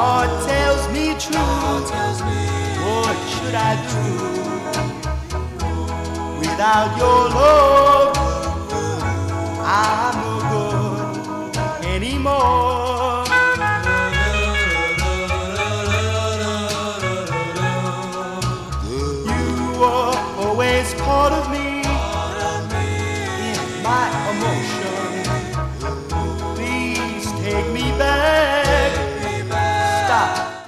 heart tells me true. What should I do? Without your love, I'm no good anymore. You were always part of me, in my emotion. Please take me back. Stop.